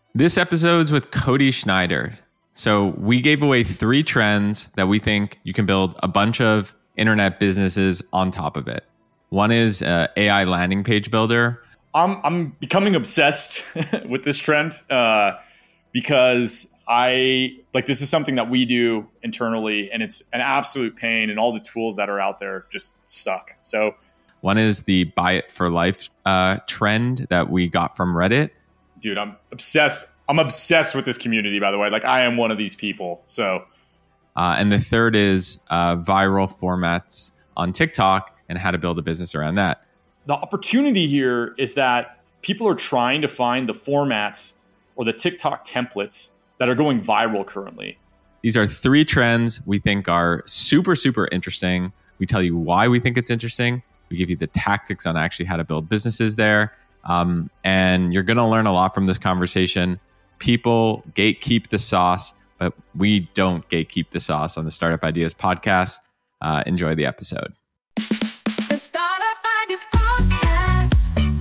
This episode's with Cody Schneider. So we gave away 3 trends that we think you can build a bunch of internet businesses on top of it. One is AI landing page builder. I'm becoming obsessed with this trend because this is something that we do internally, and it's an absolute pain, and all the tools that are out there just suck. So one is the buy it for life trend that we got from Reddit. Dude, I'm obsessed. I'm obsessed with this community, by the way. Like, I am one of these people. So, and the third is viral formats on TikTok and how to build a business around that. The opportunity here is that people are trying to find the formats or the TikTok templates that are going viral currently. These are 3 trends we think are super, super interesting. We tell you why we think it's interesting. We give you the tactics on actually how to build businesses there. And you're going to learn a lot from this conversation. People gatekeep the sauce, but we don't gatekeep the sauce on the Startup Ideas podcast. Enjoy the episode. The Startup Ideas Podcast.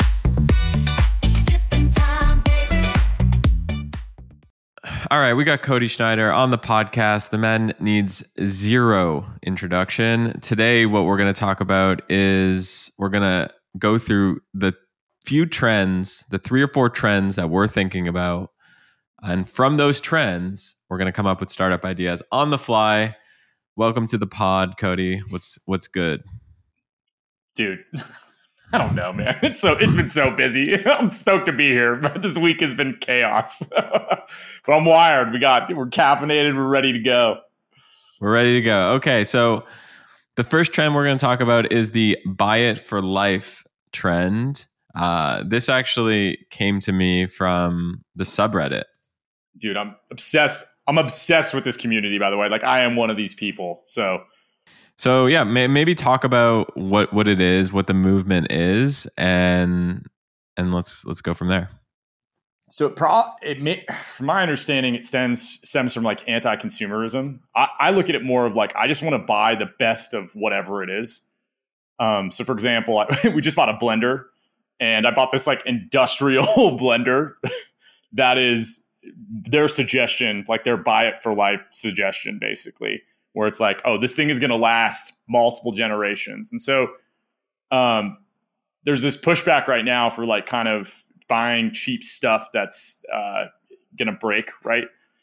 Sipping time, baby. All right, we got Cody Schneider on the podcast. The man needs zero introduction. Today, what we're going to talk about is we're going to go through the few trends, the 3 or 4 trends that we're thinking about. And from those trends, we're going to come up with startup ideas on the fly. Welcome to the pod, Cody. What's good? Dude, I don't know, man. It's been so busy. I'm stoked to be here, but this week has been chaos. But I'm wired. We're caffeinated. We're ready to go. We're ready to go. Okay, so the first trend we're going to talk about is the buy it for life trend. This actually came to me from the subreddit. Dude, I'm obsessed. I'm obsessed with this community, by the way. Like, I am one of these people. So yeah, maybe talk about what it is, what the movement is, and let's go from there. So from my understanding, it stems from like anti-consumerism. I look at it more of like, I just want to buy the best of whatever it is. So for example, we just bought a blender, and I bought this like industrial blender that is their suggestion, like their buy it for life suggestion, basically, where it's like, oh, this thing is going to last multiple generations. And so there's this pushback right now for like kind of buying cheap stuff that's going to break, right?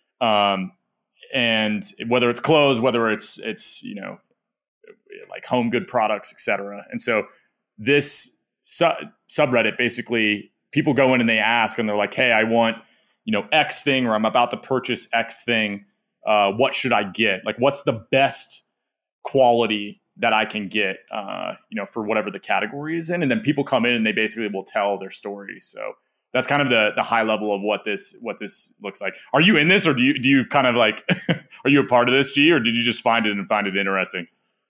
And whether it's clothes, whether it's like home good products, etc. And so this subreddit, basically, people go in and they ask, and they're like, hey, I want X thing, or I'm about to purchase X thing. What should I get? Like, what's the best quality that I can get, for whatever the category is in? And then people come in and they basically will tell their story. So that's kind of the high level of what this looks like. Are you in this, or do you kind of like, are you a part of this, G, or did you just find it interesting?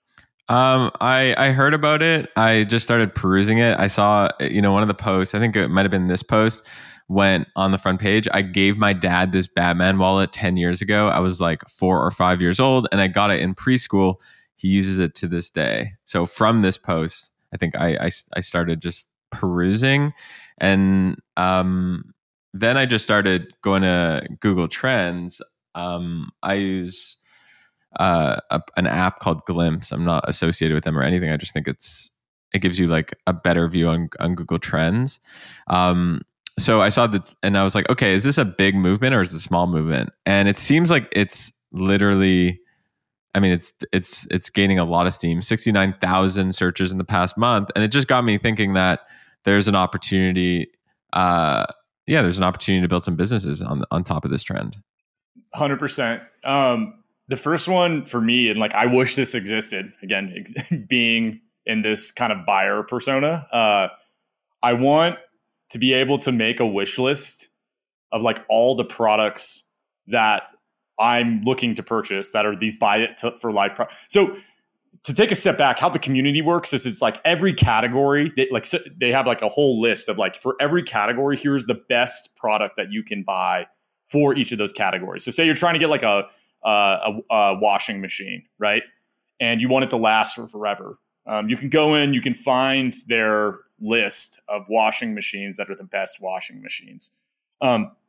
I heard about it. I just started perusing it. I saw, one of the posts, I think it might've been this post, went on the front page. I gave my dad this Batman wallet 10 years ago. I was like 4 or 5 years old, and I got it in preschool. He uses it to this day. So from this post, I think I started just perusing, and then I just started going to Google Trends. I use an app called Glimpse. I'm not associated with them or anything. I just think it gives you like a better view on Google Trends. So I saw that, and I was like, okay, is this a big movement or is it a small movement? And it seems like it's literally, I mean, it's gaining a lot of steam. 69,000 searches in the past month, and it just got me thinking that there's an opportunity. There's an opportunity to build some businesses on top of this trend. 100%. The first one for me, and like, I wish this existed again, being in this kind of buyer persona. I want to be able to make a wish list of like all the products that I'm looking to purchase that are these buy it for life products. So to take a step back, how the community works is it's like every category, they have like a whole list of like, for every category, here's the best product that you can buy for each of those categories. So say you're trying to get like a washing machine, right? And you want it to last for forever. You can go in, you can find their list of washing machines that are the best washing machines.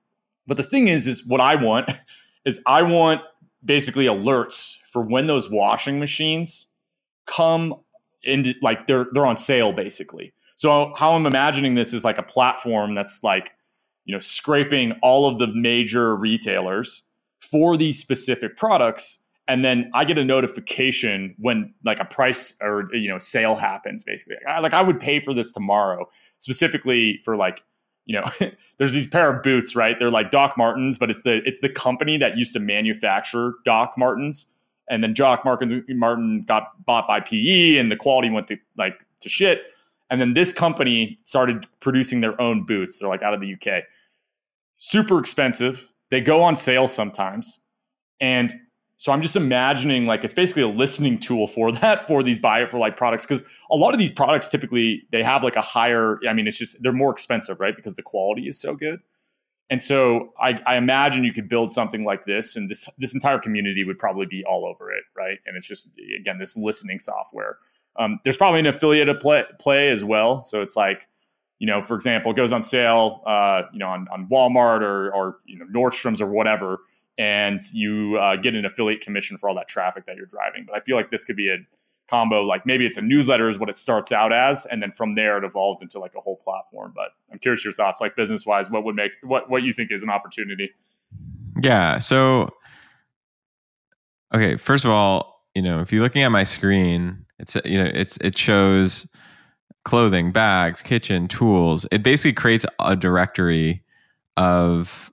But the thing is what I want is I want basically alerts for when those washing machines come into, like, they're on sale basically. So how I'm imagining this is like a platform that's like, scraping all of the major retailers for these specific products. And then I get a notification when like a price or, sale happens basically. I would pay for this tomorrow, specifically for like, there's these pair of boots, right? They're like Doc Martens, but it's the company that used to manufacture Doc Martens. And then Doc Martin got bought by PE and the quality went to shit. And then this company started producing their own boots. They're like out of the UK. Super expensive. They go on sale sometimes. And so I'm just imagining like it's basically a listening tool for that, for these buy it for life products. Because a lot of these products typically they have like a higher, it's just they're more expensive, right? Because the quality is so good. And so I imagine you could build something like this, and this entire community would probably be all over it, right? And it's just, again, this listening software. There's probably an affiliate play as well. So it's like, for example, it goes on sale, on Walmart or Nordstrom's or whatever, and you get an affiliate commission for all that traffic that you're driving. But I feel like this could be a combo, like maybe it's a newsletter is what it starts out as, and then from there it evolves into like a whole platform. But I'm curious your thoughts, like business wise, what would make what you think is an opportunity? Yeah. So, okay. First of all, if you're looking at my screen, it shows clothing, bags, kitchen, tools. It basically creates a directory of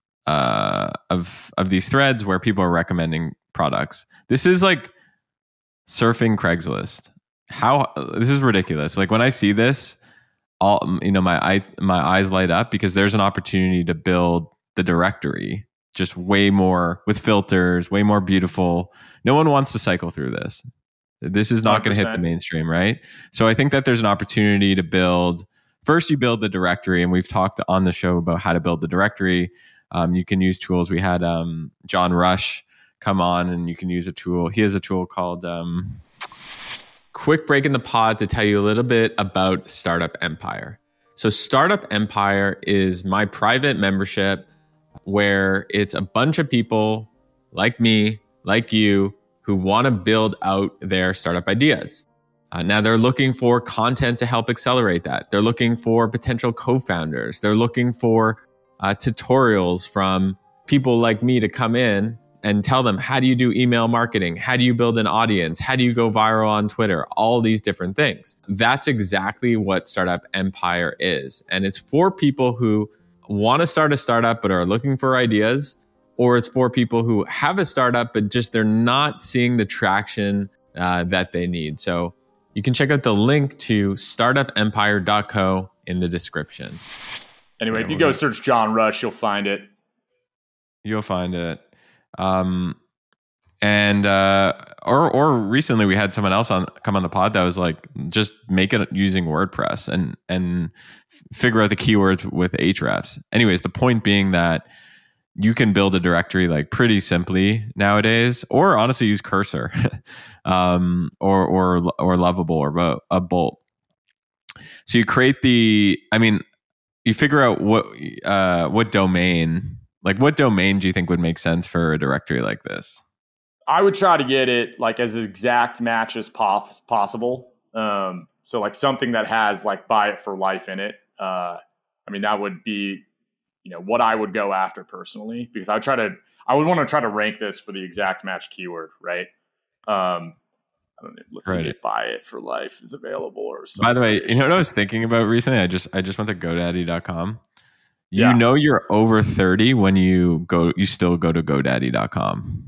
these threads where people are recommending products. This is like surfing Craigslist. This is ridiculous. Like when I see this, my eyes light up because there's an opportunity to build the directory just way more with filters, way more beautiful. No one wants to cycle through this. This is not going to hit the mainstream, right? So I think that there's an opportunity to build. First, you build the directory, and we've talked on the show about how to build the directory. You can use tools. We had John Rush come on, and you can use a tool. He has a tool called Quick Break in the Pod to tell you a little bit about Startup Empire. So Startup Empire is my private membership where it's a bunch of people like me, like you, who want to build out their startup ideas. Now they're looking for content to help accelerate that. They're looking for potential co-founders. They're looking for tutorials from people like me to come in and tell them, how do you do email marketing? How do you build an audience? How do you go viral on Twitter? All these different things. That's exactly what Startup Empire is. And it's for people who want to start a startup but are looking for ideas, or it's for people who have a startup but just they're not seeing the traction that they need. So you can check out the link to startupempire.co in the description. Anyway, if you go search John Rush, you'll find it. You'll find it. Or recently we had someone else come on the pod that was like, just make it using WordPress and figure out the keywords with Ahrefs. Anyways, the point being that you can build a directory like pretty simply nowadays, or honestly use Cursor, or Lovable or a Bolt. So you create you figure out what domain. Like, what domain do you think would make sense for a directory like this? I would try to get it like as exact match as possible. So like something that has like buy it for life in it. That would be, what I would go after personally, because I would want to try to rank this for the exact match keyword, right? I don't know. Let's see if buy it for life is available or something. By the way, you know what I was thinking about recently? I just went to GoDaddy.com. You're over 30 when you still go to GoDaddy.com.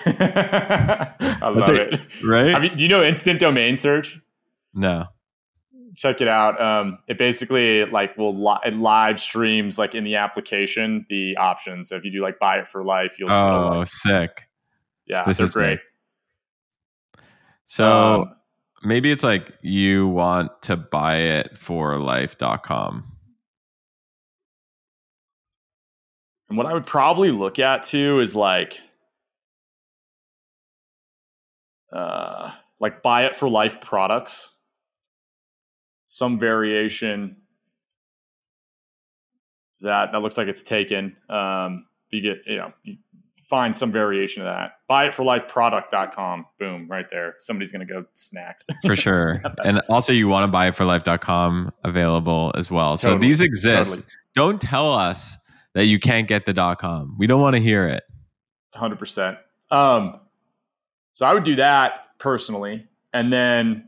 I love it. Right? Do you know instant domain search? No. Check it out. It basically like it live streams like in the application the options. So if you do like buy it for life, you'll sick. Yeah, this they're is great. Sick. So maybe it's like you want to buy it for life.com. And what I would probably look at too is like buy it for life products, some variation that looks like it's taken. You get, you find some variation of that. Buyitforlifeproduct.com. Boom, right there. Somebody's going to go snack. For sure. And also you want to buyitforlife.com available as well. So Totally. these exist. Totally. Don't tell us that you can't get the .com. We don't want to hear it. 100%. So I would do that personally. And then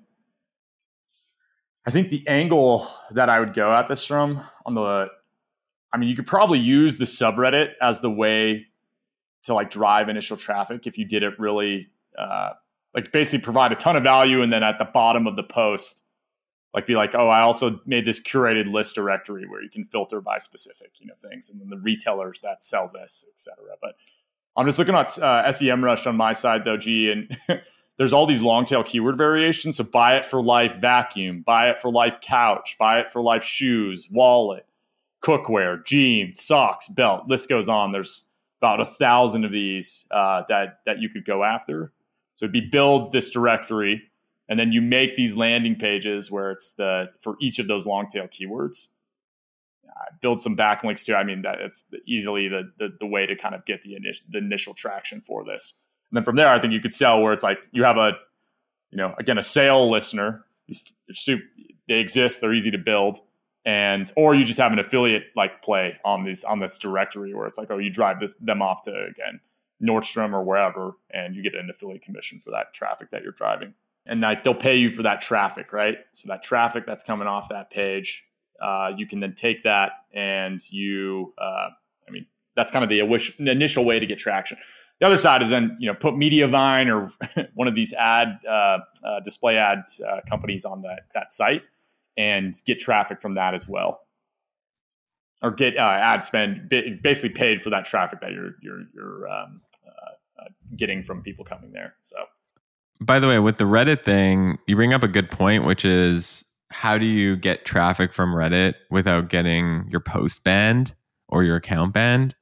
I think the angle that I would go at this from you could probably use the subreddit as the way to like drive initial traffic if you did it really like basically provide a ton of value, and then at the bottom of the post like be like, oh, I also made this curated list directory where you can filter by specific things, and then the retailers that sell this, etc. But I'm just looking at SEMrush on my side though, G, and there's all these long tail keyword variations. So buy it for life vacuum, buy it for life couch, buy it for life shoes, wallet, cookware, jeans, socks, belt, list goes on. There's about 1,000 of these that you could go after. So it'd be build this directory, and then you make these landing pages where it's for each of those long tail keywords. Build some backlinks too. I mean, it's easily the way to kind of get the initial traction for this. And then from there, I think you could sell where it's like you have a sale listener. They exist. They're easy to build. Or you just have an affiliate like play on this directory where it's like, oh, you drive them off to, again, Nordstrom or wherever, and you get an affiliate commission for that traffic that you're driving. And like they'll pay you for that traffic, right? So that traffic that's coming off that page, you can then take that and that's kind of the initial way to get traction. The other side is then, put Mediavine or one of these display ad companies on that site and get traffic from that as well, or get ad spend, basically paid for that traffic that you're getting from people coming there. So, by the way, with the Reddit thing, you bring up a good point, which is how do you get traffic from Reddit without getting your post banned or your account banned?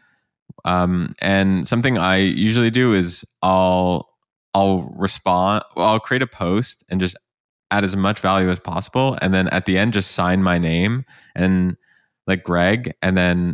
And something I usually do is I'll create a post and just add as much value as possible, and then at the end just sign my name and like Greg, and then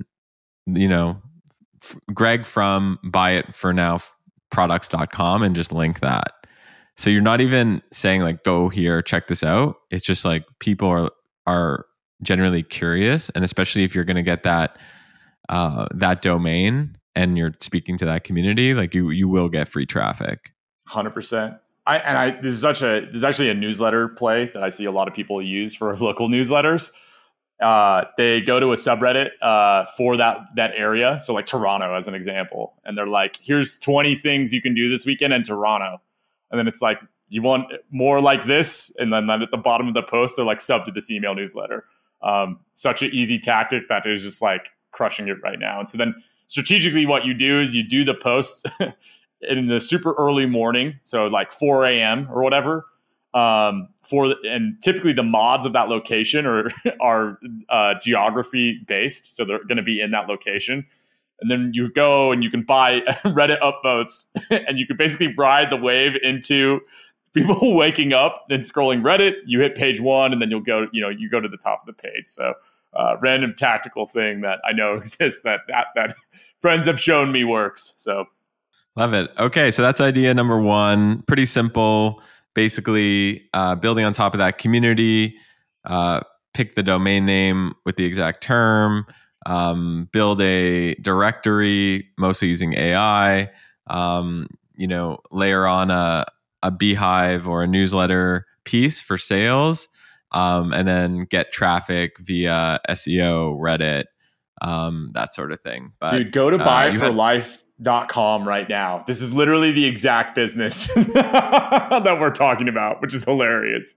Greg from buyitfornowproducts.com, and just link that. So you're not even saying like go here, check this out. It's just like people are generally curious, and especially if you're going to get that domain and you're speaking to that community, like you will get free traffic. 100%. This is actually a newsletter play that I see a lot of people use for local newsletters. They go to a subreddit for that area. So like Toronto as an example. And they're like, here's 20 things you can do this weekend in Toronto. And then it's like, you want more like this? And then at the bottom of the post, they're like, sub to this email newsletter. Such an easy tactic that is just like crushing it right now. And so then strategically what you do is you do the post in the super early morning. So like 4 a.m. or whatever. And typically the mods of that location are geography based. So they're going to be in that location. And then you go and you can buy Reddit upvotes and you can basically ride the wave into people waking up and scrolling Reddit. You hit page one and then you go to the top of the page. So random tactical thing that I know exists that friends have shown me works. So love it. Okay. So that's idea number one. Pretty simple. Basically, building on top of that community, pick the domain name with the exact term, build a directory, mostly using AI, layer on a beehive or a newsletter piece for sales, and then get traffic via SEO, Reddit, that sort of thing. But, dude, go to buyitforlife.com right now. This is literally the exact business that we're talking about, which is hilarious.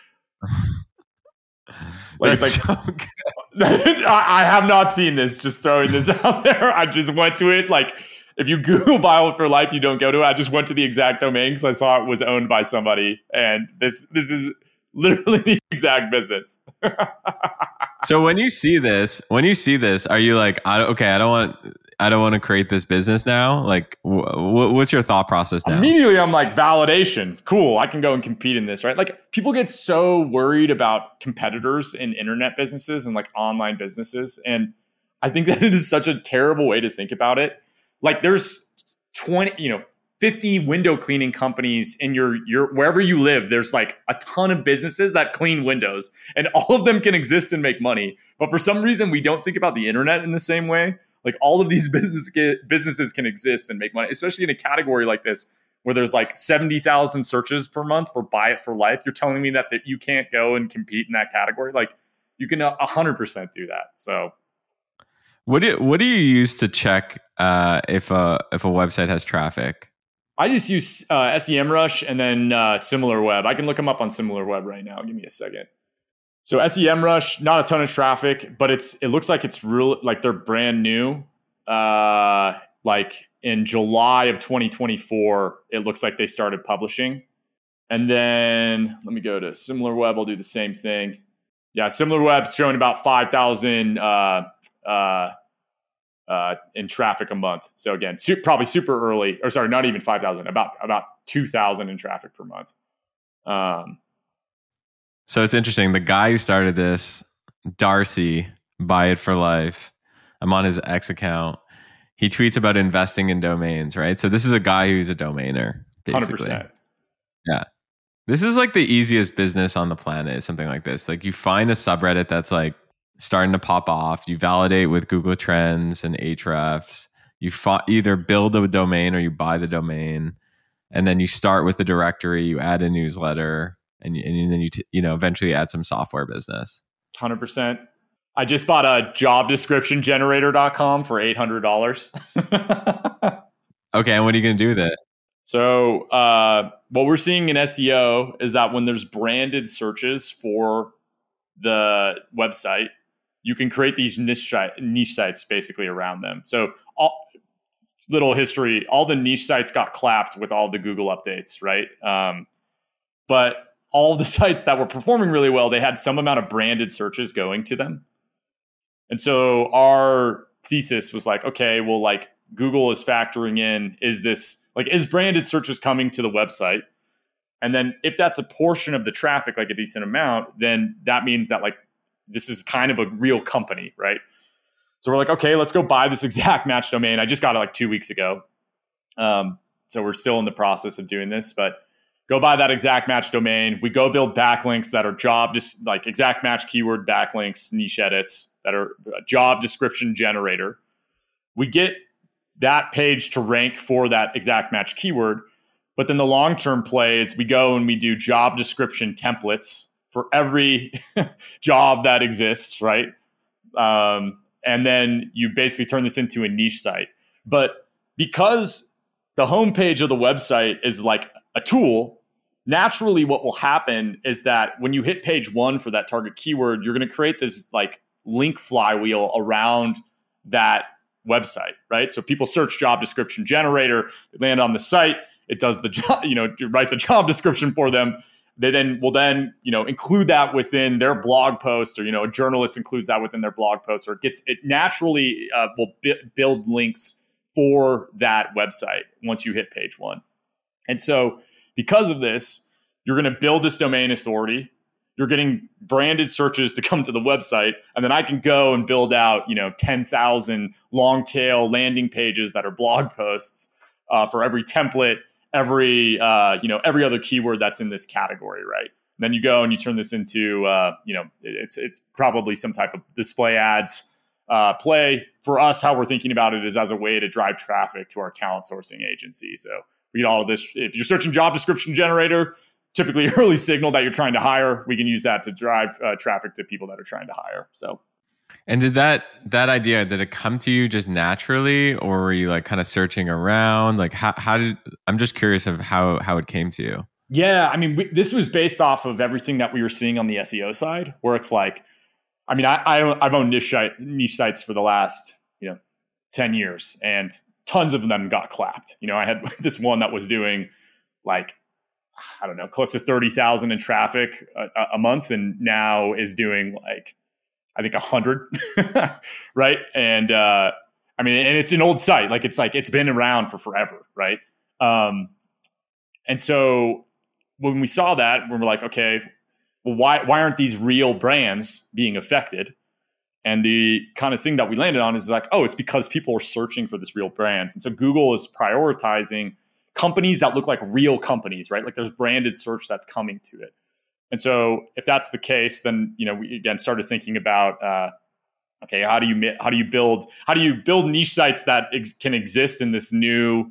Like, it's like, so I have not seen this. Just throwing this out there. I just went to it. Like, if you Google Buy for Life, you don't go to it. I just went to the exact domain because I saw it was owned by somebody, and this is literally the exact business. So when you see this, are you like, I don't want to create this business now? Like, what's your thought process now? Immediately, I'm like, validation. Cool. I can go and compete in this, right? Like, people get so worried about competitors in internet businesses and like online businesses. And I think that it is such a terrible way to think about it. Like there's 50 window cleaning companies in your wherever you live. There's like a ton of businesses that clean windows, and all of them can exist and make money. But for some reason, we don't think about the internet in the same way. Like all of these businesses can exist and make money, especially in a category like this where there's like 70,000 searches per month for buy it for life. You're telling me that you can't go and compete in that category? Like you can 100% do that. So what do you use to check if a website has traffic? I just use SEMrush and then SimilarWeb. I can look them up on SimilarWeb right now. Give me a second. So SEMrush, not a ton of traffic, but it looks like it's real, like they're brand new. Like in July of 2024, it looks like they started publishing. And then let me go to SimilarWeb. I'll do the same thing. Yeah, SimilarWeb's showing about 5,000 in traffic a month. So again, probably super early, or sorry, not even 5,000, about 2,000 in traffic per month. So it's interesting. The guy who started this, Darcy, Buy It for Life. I'm on his X account. He tweets about investing in domains, right? So this is a guy who's a domainer, basically. 100%. Yeah. This is like the easiest business on the planet, something like this. Like you find a subreddit that's like starting to pop off. You validate with Google Trends and Ahrefs. You either build a domain or you buy the domain. And then you start with the directory, you add a newsletter, and then you eventually add some software business. 100%. I just bought a jobdescriptiongenerator.com for $800. Okay, and what are you going to do with it? So what we're seeing in SEO is that when there's branded searches for the website, you can create these niche sites basically around them. So little history, all the niche sites got clapped with all the Google updates, right? But all the sites that were performing really well, they had some amount of branded searches going to them. And so our thesis was like, okay, well, like Google is factoring in, is branded searches coming to the website? And then if that's a portion of the traffic, like a decent amount, then that means that like this is kind of a real company, right? So we're like, okay, let's go buy this exact match domain. I just got it like 2 weeks ago. So we're still in the process of doing this, but go buy that exact match domain. We go build backlinks that are like exact match keyword backlinks, niche edits that are a job description generator. We get that page to rank for that exact match keyword. But then the long-term play is we go and we do job description templates for every job that exists, right? And then you basically turn this into a niche site. But because the homepage of the website is like a tool, naturally what will happen is that when you hit page one for that target keyword, you're going to create this like link flywheel around that website, right? So people search job description generator, they land on the site, it does the job, it writes a job description for them. They then will include that within their blog post, or a journalist includes that within their blog post, or it naturally will build links for that website once you hit page one. And so because of this, you're going to build this domain authority. You're getting branded searches to come to the website, and then I can go and build out 10,000 long tail landing pages that are blog posts for every template, every other keyword that's in this category, right? And then you go and you turn this into it's probably some type of display ads play. For us, how we're thinking about it is as a way to drive traffic to our talent sourcing agency. So we get all of this. If you're searching job description generator, typically early signal that you're trying to hire, we can use that to drive traffic to people that are trying to hire. So, and did that idea, did it come to you just naturally, or were you like kind of searching around? Like I'm just curious of how it came to you. Yeah, I mean, this was based off of everything that we were seeing on the SEO side, where it's like, I mean, I've owned niche sites for the last 10 years, and tons of them got clapped. I had this one that was doing like, I don't know, close to 30,000 in traffic a month, and now is doing like, I think 100, right? And and it's an old site, like it's been around for forever, right? And so when we saw that, we were like, okay, well, why aren't these real brands being affected? And the kind of thing that we landed on is like, oh, it's because people are searching for this real brands. And so Google is prioritizing companies that look like real companies, right? Like there's branded search that's coming to it. And so if that's the case, then, we again started thinking about, okay, how do you build niche sites that can exist in this new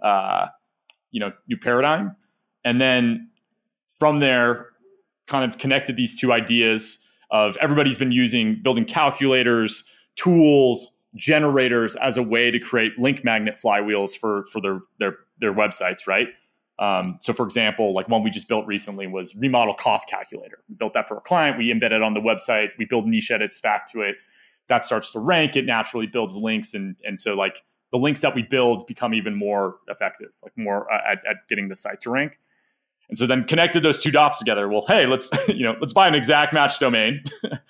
paradigm? And then from there, kind of connected these two ideas of everybody's been building calculators, tools, generators as a way to create link magnet flywheels for their websites, right? So for example, like one we just built recently was remodel cost calculator. We built that for a client. We embed it on the website. We build niche edits back to it. That starts to rank. It naturally builds links. And so like the links that we build become even more effective, like more at getting the site to rank. And so then connected those two dots together. Well, hey, let's buy an exact match domain.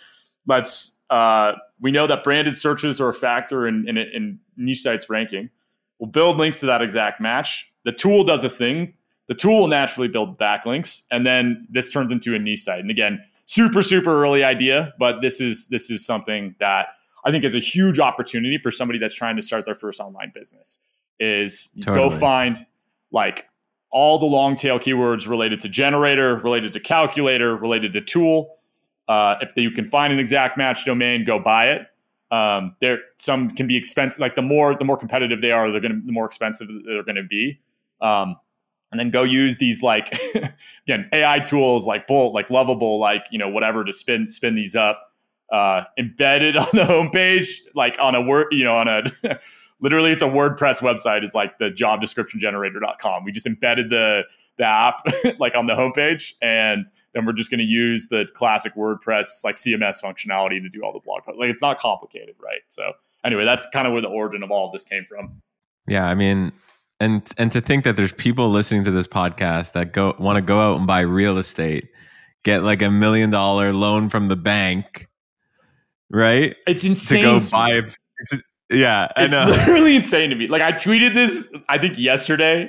We know that branded searches are a factor in niche sites ranking. We'll build links to that exact match. The tool does a thing. The tool will naturally build backlinks, and then this turns into a niche site. And again, super, super early idea, but this is something that I think is a huge opportunity for somebody that's trying to start their first online business. Is Totally. Go find like all the long tail keywords related to generator, related to calculator, related to tool. If you can find an exact match domain, go buy it. There, some can be expensive. Like the more competitive they are, the more expensive they're going to be. And then go use these like again AI tools like Bolt, like Lovable, like whatever to spin these up. Embedded on the homepage, like on a word, literally it's a WordPress website. Is like the job description generator.com. We just embedded the app like on the homepage, and then we're just going to use the classic WordPress like CMS functionality to do all the blog posts. Like it's not complicated, right? So anyway, that's kind of where the origin of all of this came from. Yeah, I mean, and to think that there's people listening to this podcast that want to go out and buy real estate, get like $1 million loan from the bank, right? It's insane. To go buy. Yeah, I know. It's literally insane to me. Like I tweeted this, I think yesterday.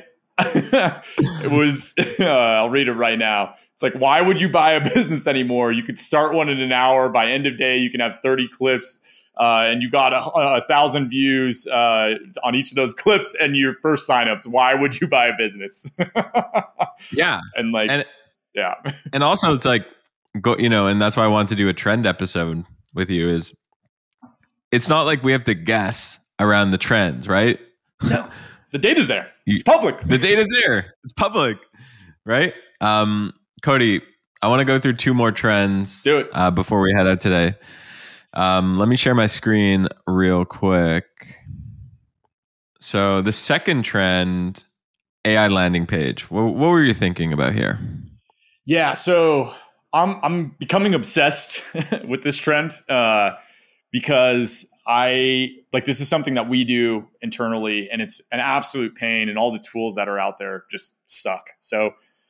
It was. I'll read it right now. It's like, why would you buy a business anymore? You could start one in an hour. By end of day, you can have 30 clips. And you got 1,000 views on each of those clips and your first signups. Why would you buy a business? Yeah. Yeah. And also it's like, and that's why I wanted to do a trend episode with you is it's not like we have to guess around the trends, right? No, the data's there. It's public. The data's there. It's public, right? Cody, I want to go through 2 more trends. Do it. Before we head out today. Let me share my screen real quick. So the second trend, AI landing page. What were you thinking about here? Yeah, so I'm becoming obsessed with this trend because this is something that we do internally, and it's an absolute pain, and all the tools that are out there just suck. So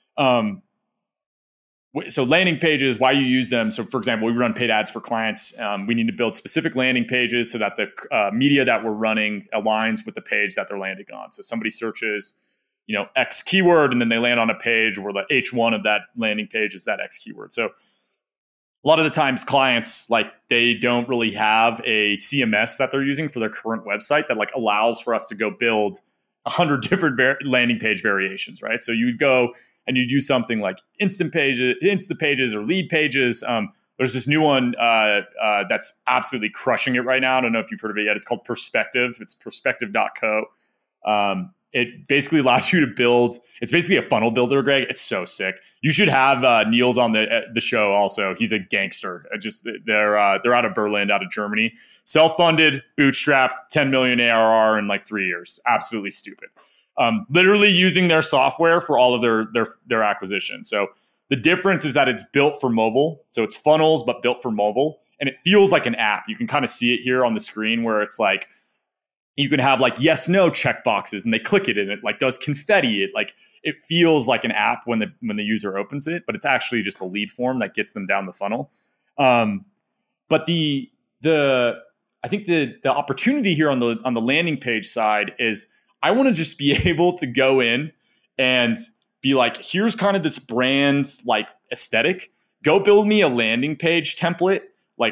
landing pages, why you use them. So for example, we run paid ads for clients. We need to build specific landing pages so that the media that we're running aligns with the page that they're landing on. So somebody searches, X keyword, and then they land on a page where the H1 of that landing page is that X keyword. So a lot of the times clients, like they don't really have a CMS that they're using for their current website that like allows for us to go build 100 different landing page variations, right? So you'd go and you do something like Insta pages or lead pages. There's this new one that's absolutely crushing it right now. I don't know if you've heard of it yet. It's called Perspective. It's perspective.co. It basically allows you to build. It's basically a funnel builder, Greg. It's so sick. You should have Niels on the show also. He's a gangster. They're out of Berlin, out of Germany. Self-funded, bootstrapped, 10 million ARR in like 3 years. Absolutely stupid. Literally using their software for all of their acquisition. So the difference is that it's built for mobile. So it's funnels, but built for mobile. And it feels like an app. You can kind of see it here on the screen where it's like, you can have like yes, no checkboxes, and they click it and it like does confetti. It feels like an app when the user opens it, but it's actually just a lead form that gets them down the funnel. But I think the opportunity here on the landing page side is I want to just be able to go in and be like, here's kind of this brand's like aesthetic. Go build me a landing page template, like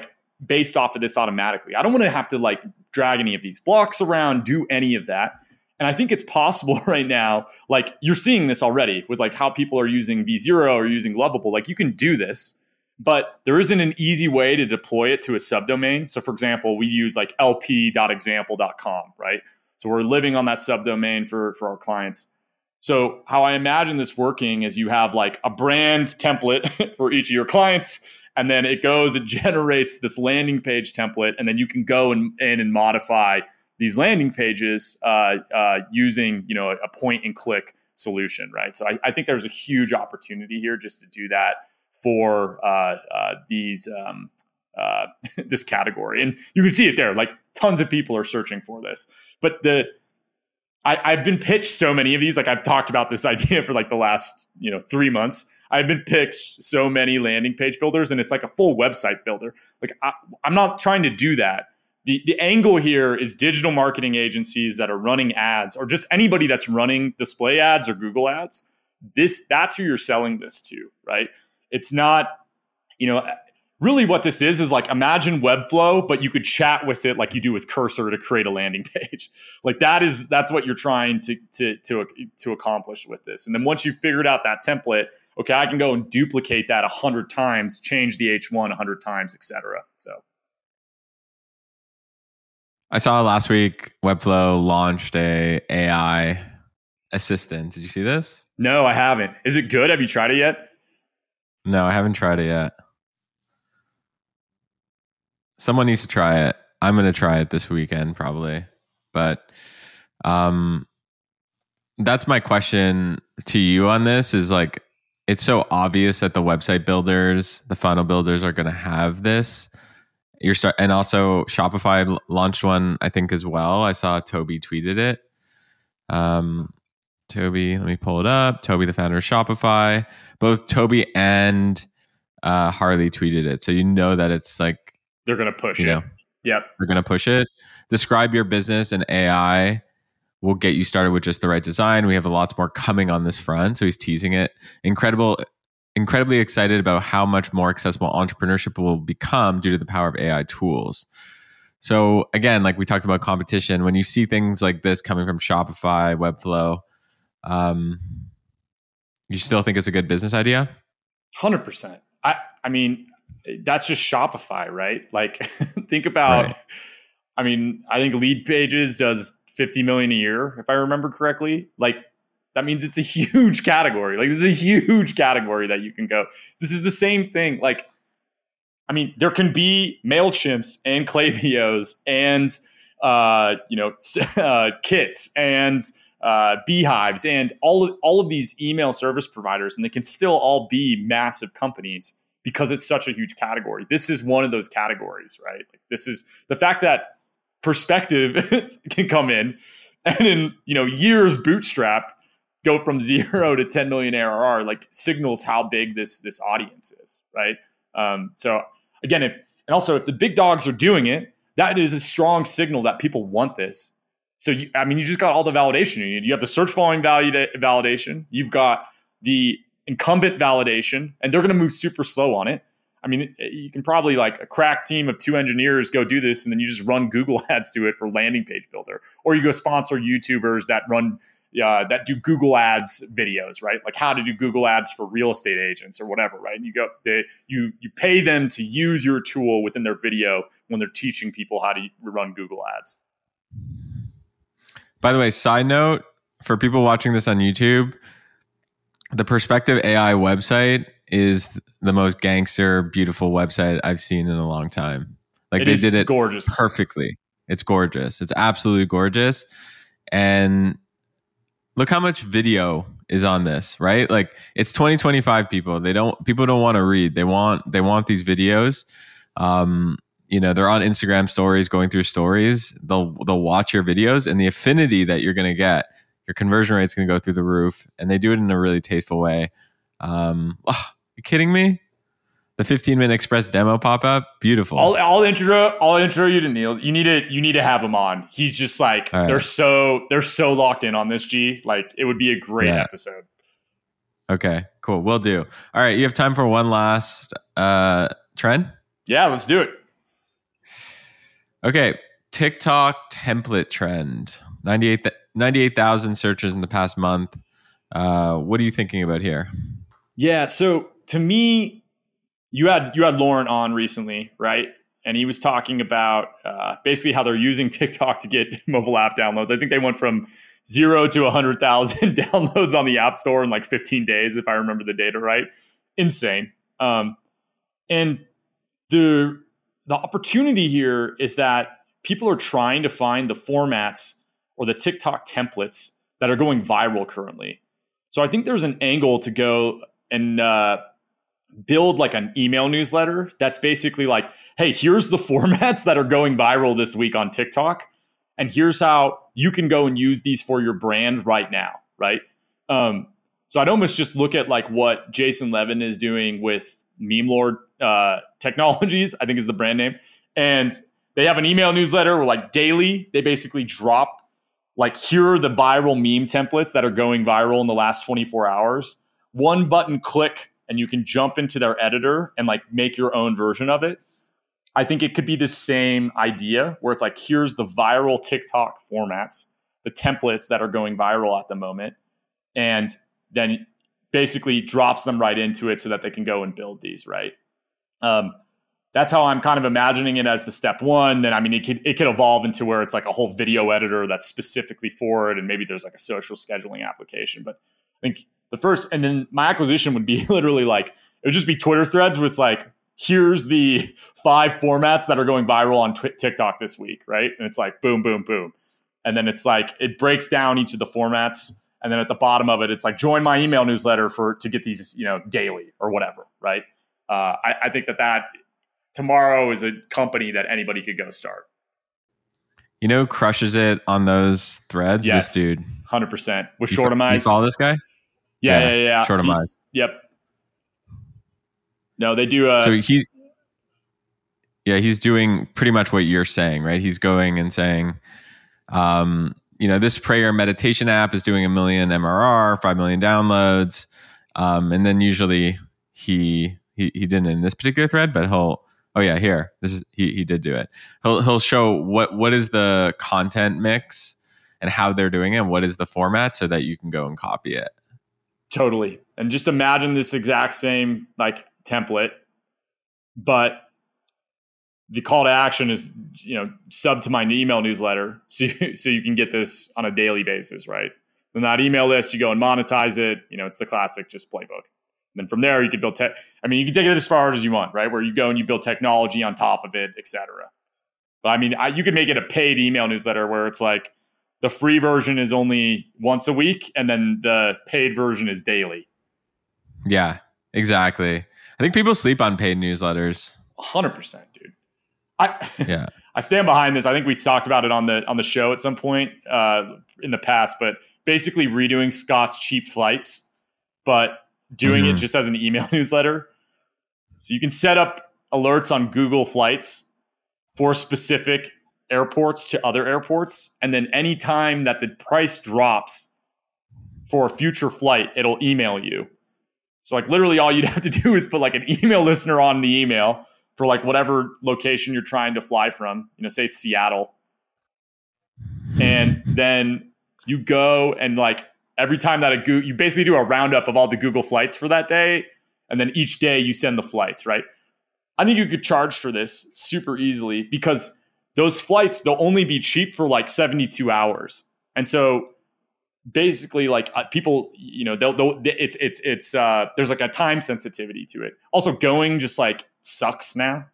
based off of this automatically. I don't want to have to like drag any of these blocks around, do any of that. And I think it's possible right now, like you're seeing this already with like how people are using V0 or using Lovable. Like you can do this, but there isn't an easy way to deploy it to a subdomain. So for example, we use like lp.example.com, right? So we're living on that subdomain for our clients. So how I imagine this working is you have like a brand template for each of your clients, and then it generates this landing page template, and then you can go in and modify these landing pages using a point and click solution, right? So I think there's a huge opportunity here just to do that for this category, and you can see it there. Like tons of people are searching for this, but I've been pitched so many of these. Like I've talked about this idea for like the last 3 months. I've been pitched so many landing page builders, and it's like a full website builder. Like I'm not trying to do that. The angle here is digital marketing agencies that are running ads, or just anybody that's running display ads or Google ads. That's who you're selling this to, right? It's not, really what this is like imagine Webflow, but you could chat with it like you do with Cursor to create a landing page. Like that's what you're trying to accomplish with this. And then once you've figured out that template, okay, I can go and duplicate that 100 times, change the H1 100 times, etc. So I saw last week Webflow launched a AI assistant. Did you see this? No, I haven't. Is it good? Have you tried it yet? No, I haven't tried it yet. Someone needs to try it. I'm going to try it this weekend probably. But that's my question to you on this is like, it's so obvious that the website builders, the funnel builders are going to have this. And also Shopify launched one, I think, as well. I saw Toby tweeted it. Toby, let me pull it up. Toby, the founder of Shopify. Both Toby and Harley tweeted it. So you know that it's like, they're going to push it. Yep. They're going to push it. Describe your business, and AI will get you started with just the right design. We have lots more coming on this front. So he's teasing it. Incredibly excited about how much more accessible entrepreneurship will become due to the power of AI tools. So again, like we talked about competition, when you see things like this coming from Shopify, Webflow, you still think it's a good business idea? 100%. I mean, that's just Shopify, right? Like think about, right. I mean, I think Lead Pages does 50 million a year, if I remember correctly. Like that means it's a huge category. Like this is a huge category that you can go. This is the same thing. Like, I mean, there can be MailChimps and Klaviyo's and, Kits and Beehives and all of these email service providers, and they can still all be massive companies because it's such a huge category. This is one of those categories, right? Like this is the fact that Perspective can come in and in years bootstrapped go from 0 to 10 million ARR, like signals how big this audience is, right? So again, if the big dogs are doing it, that is a strong signal that people want this. So you just got all the validation you need. You have the search volume validation. You've got the incumbent validation, and they're going to move super slow on it. I mean, you can probably like a crack team of 2 engineers go do this, and then you just run Google ads to it for landing page builder, or you go sponsor YouTubers that run that do Google ads videos, right? Like how to do Google ads for real estate agents or whatever, right? And you pay them to use your tool within their video when they're teaching people how to run Google ads. By the way, side note for people watching this on YouTube, the Perspective AI website is the most gangster, beautiful website I've seen in a long time. Like they did it gorgeous. Perfectly. It's gorgeous. It's absolutely gorgeous. And look how much video is on this, right? Like it's 2025 people. People don't want to read. They want these videos. They're on Instagram stories, going through stories. They'll watch your videos, and the affinity that you're going to get, your conversion rate's going to go through the roof, and they do it in a really tasteful way. You kidding me? The 15-minute express demo pop-up, beautiful. I'll intro you to Neil. You need to have him on. He's just like right. They're so locked in on this, G. Like it would be a great episode. Okay, cool. Will do. All right, you have time for one last trend? Yeah, let's do it. Okay, TikTok template trend. 98,000 searches in the past month. What are you thinking about here? Yeah. So to me, you had Lauren on recently, right? And he was talking about basically how they're using TikTok to get mobile app downloads. I think they went from 0 to 100,000 downloads on the App Store in like 15 days, if I remember the data right. Insane. And the opportunity here is that people are trying to find the formats or the TikTok templates that are going viral currently. So I think there's an angle to go and build like an email newsletter that's basically like, hey, here's the formats that are going viral this week on TikTok, and here's how you can go and use these for your brand right now, right? So I'd almost just look at like what Jason Levin is doing with Meme Lord Technologies, I think is the brand name, and they have an email newsletter where like daily they basically drop like, here are the viral meme templates that are going viral in the last 24 hours. One button click and you can jump into their editor and like make your own version of it. I think it could be the same idea where it's like, here's the viral TikTok formats, the templates that are going viral at the moment, and then basically drops them right into it so that they can go and build these, right? That's how I'm kind of imagining it as the step one. Then, I mean, it could evolve into where it's like a whole video editor that's specifically for it. And maybe there's like a social scheduling application. But I think the first, and then my acquisition would be literally like, it would just be Twitter threads with like, here's the 5 formats that are going viral on TikTok this week, right? And it's like, boom, boom, boom. And then it's like, it breaks down each of the formats. And then at the bottom of it, it's like, join my email newsletter to get these, daily or whatever, right? I think that tomorrow is a company that anybody could go start. Crushes it on those threads? Yes, this dude. 100%. With Shortamize. You follow this guy? Yeah. Shortamize. Yep. No, they do. So he's doing pretty much what you're saying, right? He's going and saying, this prayer meditation app is doing 1 million MRR, 5 million downloads. And then usually he didn't in this particular thread, but he did do it. He'll show what is the content mix and how they're doing it and what is the format so that you can go and copy it. Totally. And just imagine this exact same like template, but the call to action is, sub to my email newsletter so you can get this on a daily basis, right? Then that email list, you go and monetize it. It's the classic just playbook. And then from there, you can build you can take it as far as you want, right? Where you go and you build technology on top of it, et cetera. But you could make it a paid email newsletter where it's like the free version is only once a week and then the paid version is daily. Yeah, exactly. I think people sleep on paid newsletters. 100%, dude. I stand behind this. I think we talked about it on the show at some point in the past, but basically redoing Scott's cheap flights, but doing it just as an email newsletter. So you can set up alerts on Google Flights for specific airports to other airports. And then anytime that the price drops for a future flight, it'll email you. So like literally all you'd have to do is put like an email listener on the email for like whatever location you're trying to fly from, say it's Seattle. And then you go and like, every time that you basically do a roundup of all the Google flights for that day, and then each day you send the flights, right? I think you could charge for this super easily because those flights, they'll only be cheap for like 72 hours. And so basically like people, it's there's like a time sensitivity to it. Also going just like sucks now.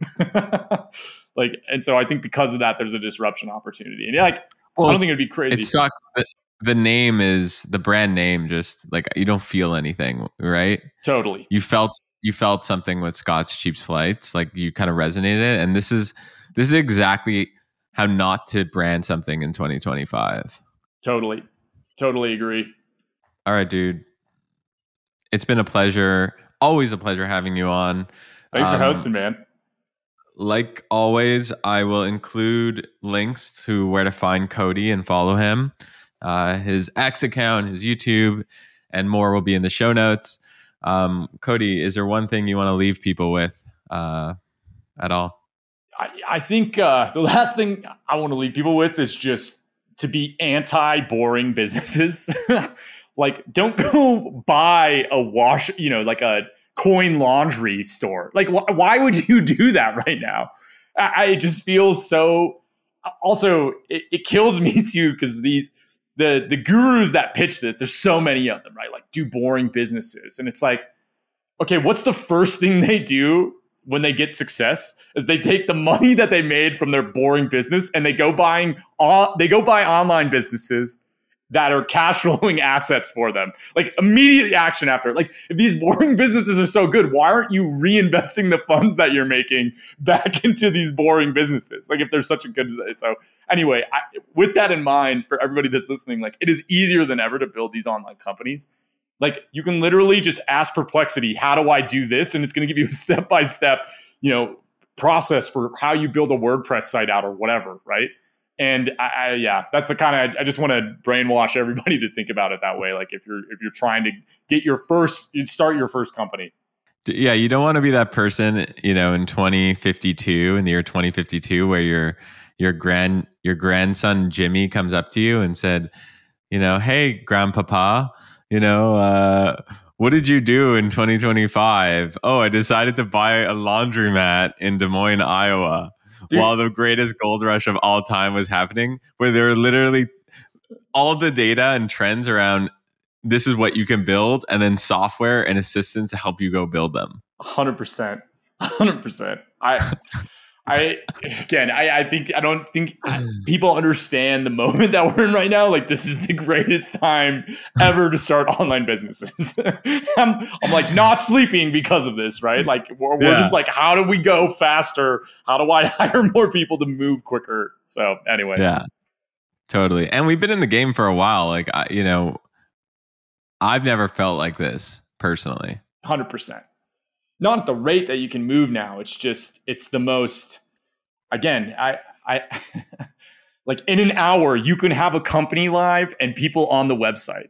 And so I think because of that, there's a disruption opportunity. And I don't think it'd be crazy. It sucks. The name is the brand name. Just like you don't feel anything, right? Totally. You felt something with Scott's Cheap Flights, like you kind of resonated. And this is exactly how not to brand something in 2025. Totally agree. All right, dude. It's been a pleasure. Always a pleasure having you on. Thanks for hosting, man. Like always, I will include links to where to find Cody and follow him. His X account, his YouTube, and more will be in the show notes. Cody, is there one thing you want to leave people with at all? I think the last thing I want to leave people with is just to be anti-boring businesses. Like, don't go buy a wash, like a coin laundry store. Like, why would you do that right now? I just feel so. Also, it kills me too because the gurus that pitch this, there's so many of them, right? Like, do boring businesses, and it's like, okay, what's the first thing they do when they get success? Is they take the money that they made from their boring business and they go buy online businesses that are cash flowing assets for them. Like, immediate action after. Like, if these boring businesses are so good, why aren't you reinvesting the funds that you're making back into these boring businesses? Like, if they're such a good. So anyway, with that in mind, for everybody that's listening, like, it is easier than ever to build these online companies. Like, you can literally just ask Perplexity, how do I do this? And it's going to give you a step-by-step, process for how you build a WordPress site out or whatever, right? And that's the kind of, I just want to brainwash everybody to think about it that way. Like, if you're trying to get start your first company. Yeah, you don't want to be that person, in the year 2052, where your grandson Jimmy comes up to you and said, hey, grandpapa, what did you do in 2025? Oh, I decided to buy a laundromat in Des Moines, Iowa. Dude. While the greatest gold rush of all time was happening, where there were literally all the data and trends around this is what you can build, and then software and assistance to help you go build them. 100%. I don't think people understand the moment that we're in right now. Like, this is the greatest time ever to start online businesses. I'm like not sleeping because of this, right? Like, we're just like, how do we go faster? How do I hire more people to move quicker? So anyway. Yeah, totally. And we've been in the game for a while. Like, I've never felt like this personally. 100%. Not at the rate that you can move now. It's the most, again, I like, in an hour, you can have a company live and people on the website.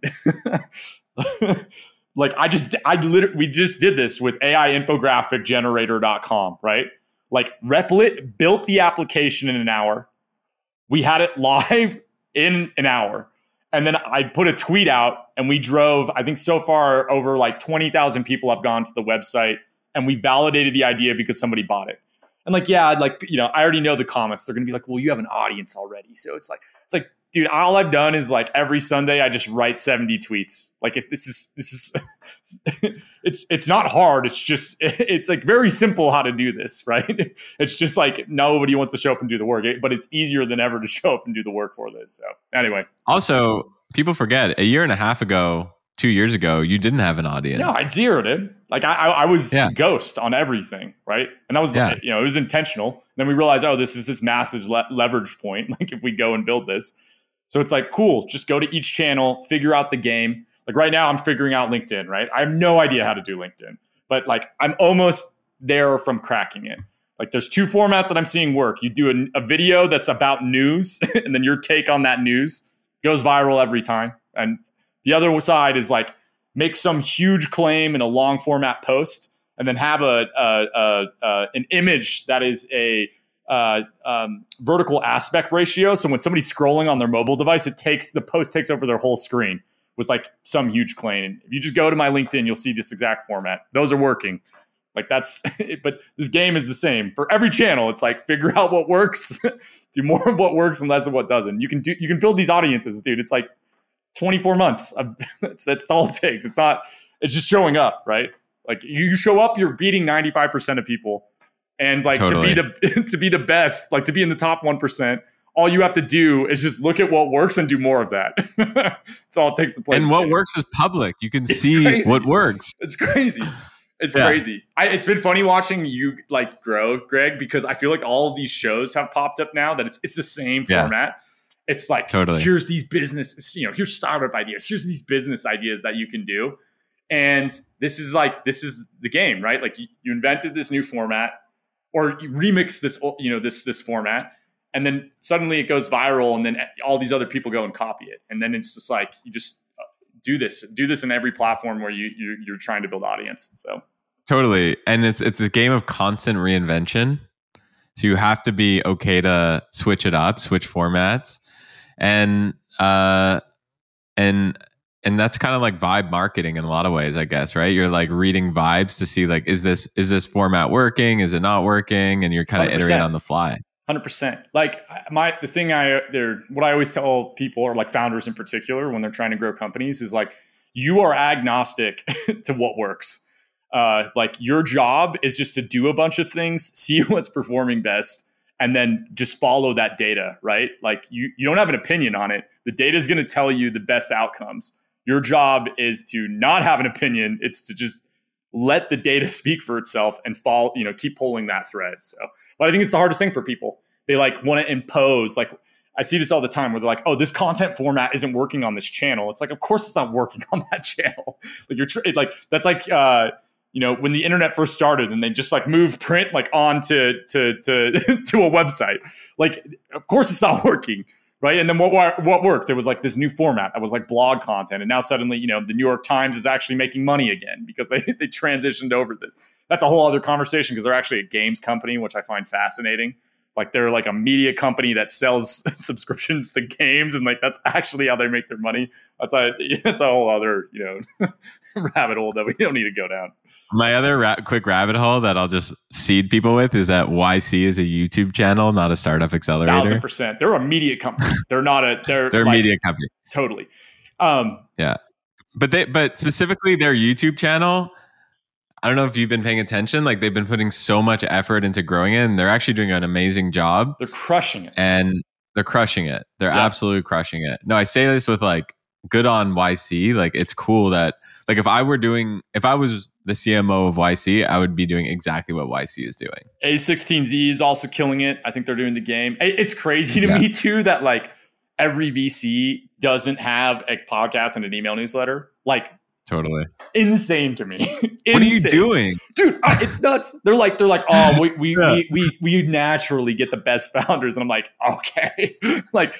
Like, we just did this with AIinfographicgenerator.com, right? Like, Replit built the application in an hour. We had it live in an hour. And then I put a tweet out and we drove, I think so far over like 20,000 people have gone to the website. And we validated the idea because somebody bought it. And like, I already know the comments. They're going to be like, well, you have an audience already. So it's like, dude, all I've done is like every Sunday, I just write 70 tweets. Like, this is, it's not hard. It's like very simple how to do this, right? It's just like, nobody wants to show up and do the work, but it's easier than ever to show up and do the work for this. So anyway. Also, people forget, a year and a half ago, 2 years ago, you didn't have an audience. No, I zeroed it. Like, I was ghost on everything, right? And that was, it was intentional. And then we realized, this is this massive leverage point. Like, if we go and build this. So it's like, cool, just go to each channel, figure out the game. Like, right now I'm figuring out LinkedIn, right? I have no idea how to do LinkedIn, but like, I'm almost there from cracking it. Like, there's two formats that I'm seeing work. You do a video that's about news and then your take on that news goes viral every time. And the other side is like, make some huge claim in a long format post, and then have an image that is a vertical aspect ratio. So when somebody's scrolling on their mobile device, the post takes over their whole screen with like some huge claim. And if you just go to my LinkedIn, you'll see this exact format. Those are working. Like, that's, but this game is the same for every channel. It's like, figure out what works, do more of what works and less of what doesn't. You can build these audiences, dude. It's like 24 months. That's all it takes. It's just showing up, right? Like, you show up, you're beating 95% of people. And like, totally. to be the best, like to be in the top 1%, all you have to do is just look at what works and do more of that. That's all it takes to play. And what works is public. You can see crazy. What works. It's crazy. It's crazy. It's been funny watching you like grow, Greg, because I feel like all of these shows have popped up now that it's the same format. It's like, totally. Here's these business, here's startup ideas. Here's these business ideas that you can do. And this is the game, right? Like, you invented this new format, or you remix this, this format, and then suddenly it goes viral, and then all these other people go and copy it. And then it's just like, you just do this in every platform where you're trying to build audience. So totally. And it's a game of constant reinvention. So you have to be okay to switch it up, switch formats, and and that's kind of like vibe marketing in a lot of ways, I guess, right? You're like reading vibes to see like, is this format working? Is it not working? And you're kind of iterate on the fly. 100%. Like what I always tell people, or like founders in particular, when they're trying to grow companies, is like, you are agnostic to what works. Like your job is just to do a bunch of things, see what's performing best, and then just follow that data, right? Like you don't have an opinion on it. The data is going to tell you the best outcomes. Your job is to not have an opinion. It's to just let the data speak for itself and follow, keep pulling that thread. So, but I think it's the hardest thing for people. They like want to impose, like I see this all the time where they're like, oh, this content format isn't working on this channel. It's like, of course it's not working on that channel. Like that's like, when the internet first started and they just like moved print like on to a website, like, of course it's not working. Right. And then what worked? There was like this new format that was like blog content. And now suddenly, the New York Times is actually making money again because they transitioned over to this. That's a whole other conversation because they're actually a games company, which I find fascinating. Like they're like a media company that sells subscriptions to games, and like that's actually how they make their money. That's a whole other rabbit hole that we don't need to go down. My other quick rabbit hole that I'll just seed people with is that YC is a YouTube channel, not a startup accelerator. 1,000%. They're a media company. They're not a. They're a media company. Totally. Yeah, but specifically their YouTube channel. I don't know if you've been paying attention. Like they've been putting so much effort into growing it, and they're actually doing an amazing job. They're crushing it. They're absolutely crushing it. No, I say this with like good on YC. Like it's cool that like if I was the CMO of YC, I would be doing exactly what YC is doing. A16Z is also killing it. I think they're doing the game. It's crazy to me too that like every VC doesn't have a podcast and an email newsletter. Like totally insane to me. What are you doing, dude? It's nuts. They're like, oh, we naturally get the best founders, and I'm like, okay, like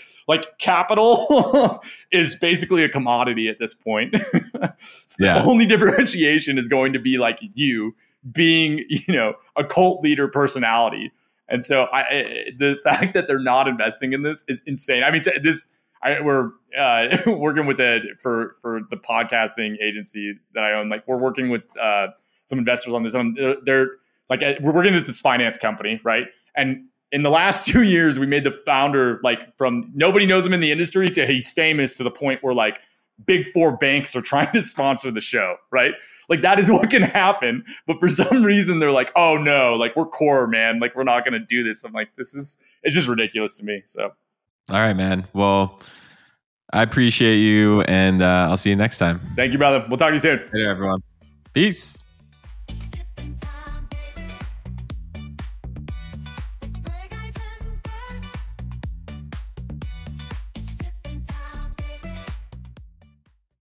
capital is basically a commodity at this point. So the only differentiation is going to be like you being, a cult leader personality, and so the fact that they're not investing in this is insane. I mean, we're working with for the podcasting agency that I own. Like we're working with some investors on this. They're like, we're working with this finance company, right? And in the last 2 years, we made the founder like from nobody knows him in the industry to he's famous to the point where like big 4 banks are trying to sponsor the show, right? Like that is what can happen. But for some reason, they're like, oh no, like we're core, man. Like we're not going to do this. I'm like, it's just ridiculous to me. So. All right, man. Well, I appreciate you, and I'll see you next time. Thank you, brother. We'll talk to you soon. Later, everyone. Peace.